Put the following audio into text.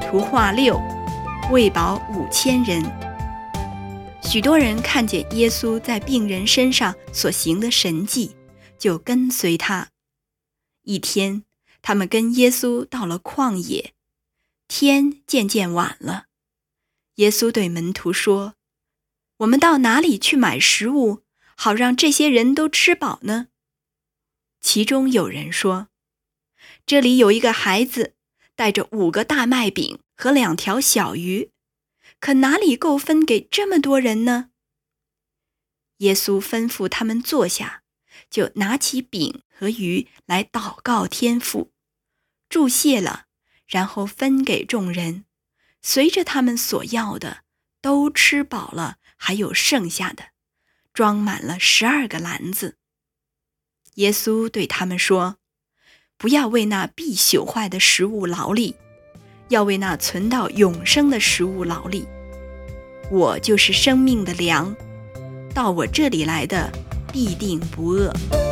图画6，喂饱5000人。许多人看见耶稣在病人身上所行的神迹，就跟随他。一天，他们跟耶稣到了旷野，天渐渐晚了。耶稣对门徒说：“我们到哪里去买食物，好让这些人都吃饱呢？”其中有人说：“这里有一个孩子，带着5个大麦饼和2条小鱼，可哪里够分给这么多人呢？”耶稣吩咐他们坐下，就拿起饼和鱼来祷告天父，祝谢了，然后分给众人，随着他们所要的，都吃饱了，还有剩下的，装满了12个篮子。耶稣对他们说：“不要为那必朽坏的食物劳力，要为那存到永生的食物劳力。我就是生命的粮，到我这里来的必定不饿。”